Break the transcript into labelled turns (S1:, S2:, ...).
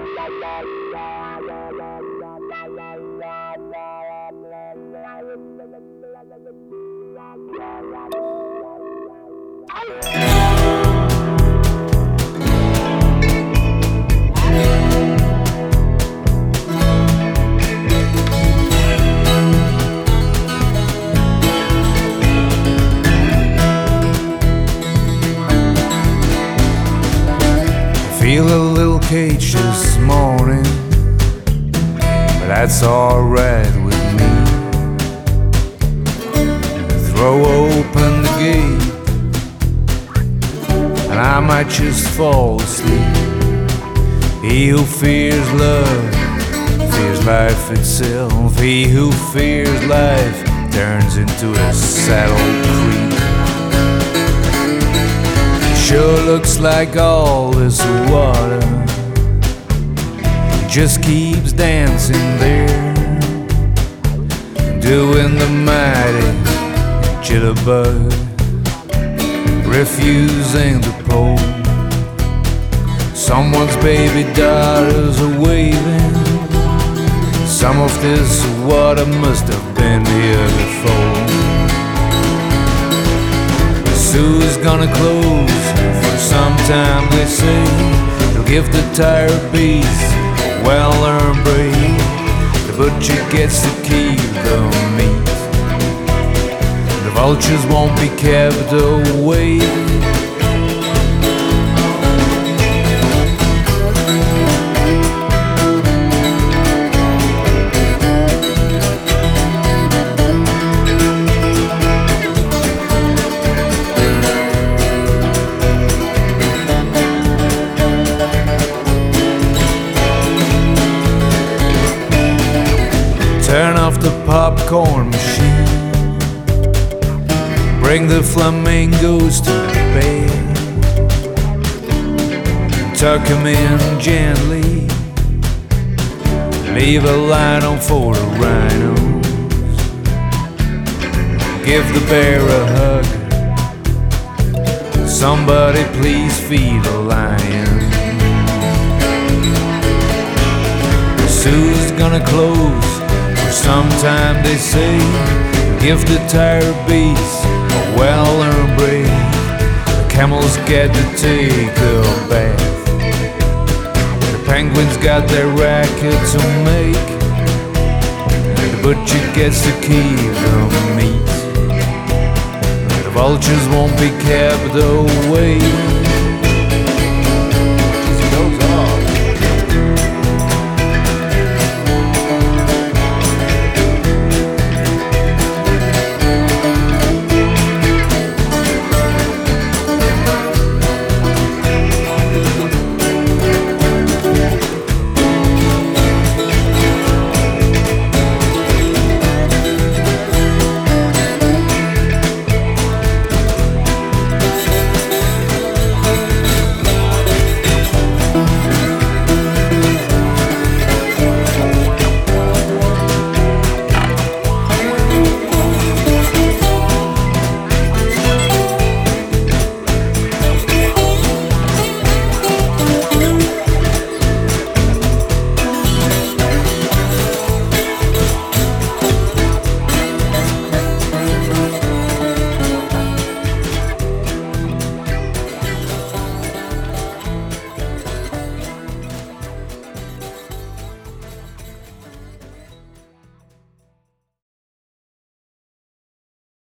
S1: Feel a little cage this morning, but that's alright with me. Throw open the gate, and I might just fall asleep. He who fears love fears life itself. He who fears life turns into a saddle creep. Sure looks like all this water just keeps dancing there, doing the mighty jitterbug, refusing to pull. Someone's baby daughters are waving. Some of this water must have been here before. Zoo's gonna close for some time, they say. They'll give the tired beast a well-earned break. The butcher gets to keep the meat. The vultures won't be kept away. Turn off the popcorn machine, bring the flamingos to bed, tuck them in gently, leave a line on for the rhinos. Give the bear a hug, somebody please feed the lion. Zoo's gonna close sometime, they say. Give the tired beast a well-earned break. The camels get to take a bath. The penguins got their racket to make. The butcher gets to keep the meat. The vultures won't be kept away.